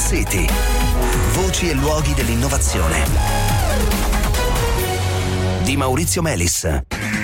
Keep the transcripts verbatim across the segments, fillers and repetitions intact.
City. Voci e luoghi dell'innovazione. Di Maurizio Melis.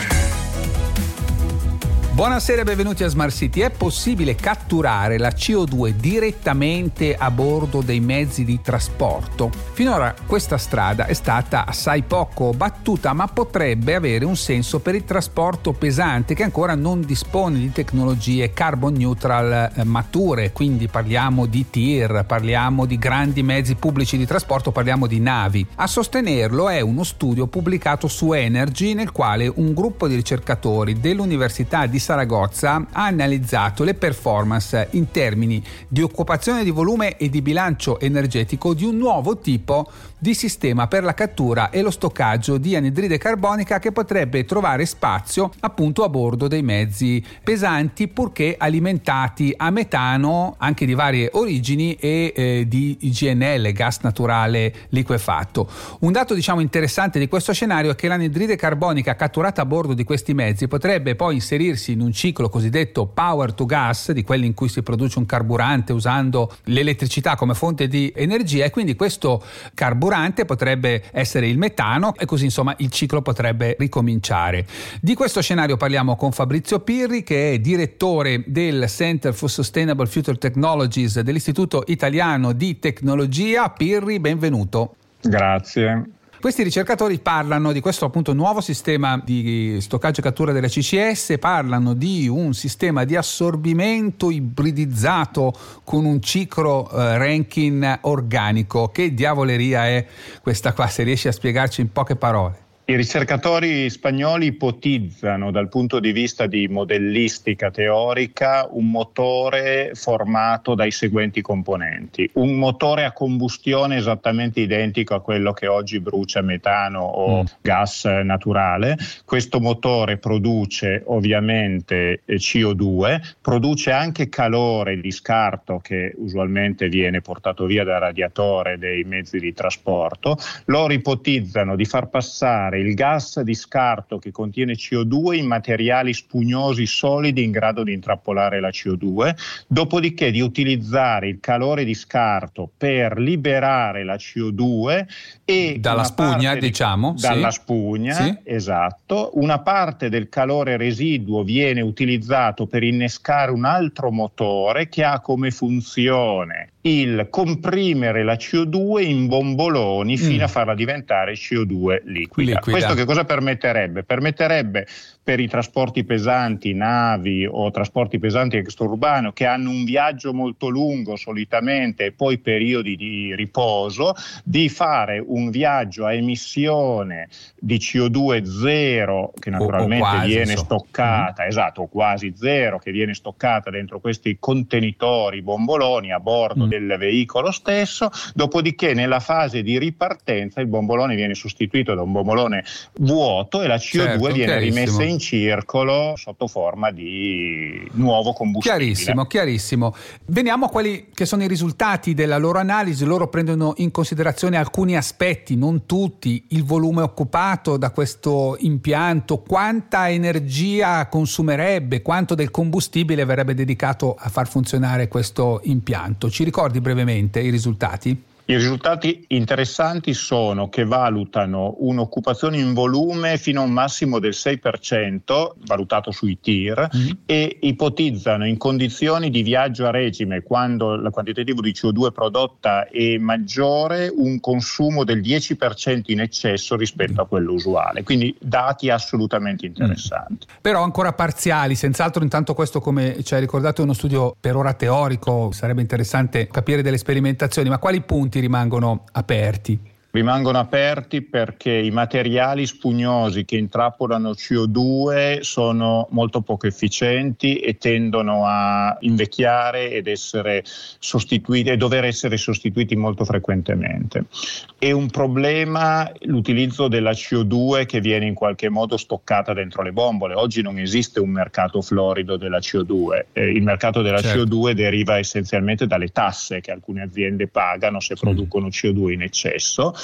Buonasera e benvenuti a Smart City. È possibile catturare la C O due direttamente a bordo dei mezzi di trasporto? Finora questa strada è stata assai poco battuta, ma potrebbe avere un senso per il trasporto pesante che ancora non dispone di tecnologie carbon neutral mature. Quindi parliamo di tir, parliamo di grandi mezzi pubblici di trasporto, parliamo di navi. A sostenerlo è uno studio pubblicato su Energy, nel quale un gruppo di ricercatori dell'Università di Saragozza ha analizzato le performance in termini di occupazione di volume e di bilancio energetico di un nuovo tipo di sistema per la cattura e lo stoccaggio di anidride carbonica che potrebbe trovare spazio appunto a bordo dei mezzi pesanti, purché alimentati a metano anche di varie origini e eh, di G N L, gas naturale liquefatto. Un dato diciamo interessante di questo scenario è che l'anidride carbonica catturata a bordo di questi mezzi potrebbe poi inserirsi in un ciclo cosiddetto power to gas, di quelli in cui si produce un carburante usando l'elettricità come fonte di energia, e quindi questo carburante potrebbe essere il metano e così insomma il ciclo potrebbe ricominciare. Di questo scenario parliamo con Fabrizio Pirri, che è direttore del Center for Sustainable Future Technologies dell'Istituto Italiano di Tecnologia. Pirri, benvenuto. Grazie. Questi ricercatori parlano di questo appunto nuovo sistema di stoccaggio e cattura delle C C S, parlano di un sistema di assorbimento ibridizzato con un ciclo eh, Rankine organico. Che diavoleria è questa qua, se riesci a spiegarci in poche parole? I ricercatori spagnoli ipotizzano dal punto di vista di modellistica teorica un motore formato dai seguenti componenti. Un motore a combustione esattamente identico a quello che oggi brucia metano o mm. gas naturale. Questo motore produce ovviamente C O due, produce anche calore di scarto che usualmente viene portato via dal radiatore dei mezzi di trasporto. Loro ipotizzano di far passare il gas di scarto che contiene C O due in materiali spugnosi solidi in grado di intrappolare la C O due, dopodiché di utilizzare il calore di scarto per liberare la C O due e dalla spugna, di, diciamo dalla sì. spugna, sì. esatto. Una parte del calore residuo viene utilizzato per innescare un altro motore che ha come funzione il comprimere la C O due in bomboloni mm. fino a farla diventare C O due liquida. liquida. Questo che cosa permetterebbe? Permetterebbe per i trasporti pesanti, navi o trasporti pesanti extraurbano, che hanno un viaggio molto lungo solitamente e poi periodi di riposo, di fare un viaggio a emissione di C O due zero, che naturalmente o, o quasi, viene so. stoccata, mm. esatto, quasi zero, che viene stoccata dentro questi contenitori bomboloni a bordo mm. del veicolo stesso. Dopodiché nella fase di ripartenza il bombolone viene sostituito da un bombolone vuoto e la C O due certo, viene rimessa in circolo sotto forma di nuovo combustibile. Chiarissimo, chiarissimo. Veniamo a quelli che sono i risultati della loro analisi. Loro prendono in considerazione alcuni aspetti, non tutti: il volume occupato da questo impianto, quanta energia consumerebbe, quanto del combustibile verrebbe dedicato a far funzionare questo impianto. Ci ricordi brevemente i risultati? I risultati interessanti sono che valutano un'occupazione in volume fino a un massimo del sei per cento, valutato sui tir, mm. e ipotizzano in condizioni di viaggio a regime, quando il quantitativo di C O due prodotta è maggiore, un consumo del dieci per cento in eccesso rispetto mm. a quello usuale. Quindi dati assolutamente interessanti. Mm. Però ancora parziali, senz'altro. Intanto questo, come ci hai ricordato, è uno studio per ora teorico, sarebbe interessante capire delle sperimentazioni, ma quali punti rimangono aperti? Rimangono aperti perché i materiali spugnosi che intrappolano C O due sono molto poco efficienti e tendono a invecchiare ed essere sostituiti e dover essere sostituiti molto frequentemente. È un problema l'utilizzo della C O due che viene in qualche modo stoccata dentro le bombole. Oggi non esiste un mercato florido della C O due. Eh, il mercato della certo. C O due deriva essenzialmente dalle tasse che alcune aziende pagano se producono C O due in eccesso.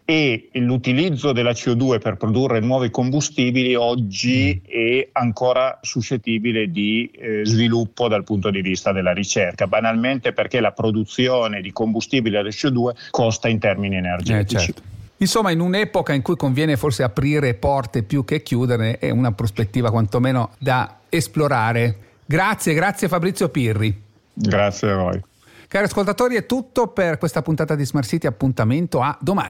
e l'utilizzo della C O due per produrre nuovi combustibili oggi è ancora suscettibile di eh, sviluppo dal punto di vista della ricerca, banalmente perché la produzione di combustibile da C O due costa in termini energetici. Eh, certo. Insomma, in un'epoca in cui conviene forse aprire porte più che chiuderne, è una prospettiva quantomeno da esplorare. Grazie, grazie Fabrizio Pirri. Grazie a voi. Cari ascoltatori, è tutto per questa puntata di Smart City. Appuntamento a domani.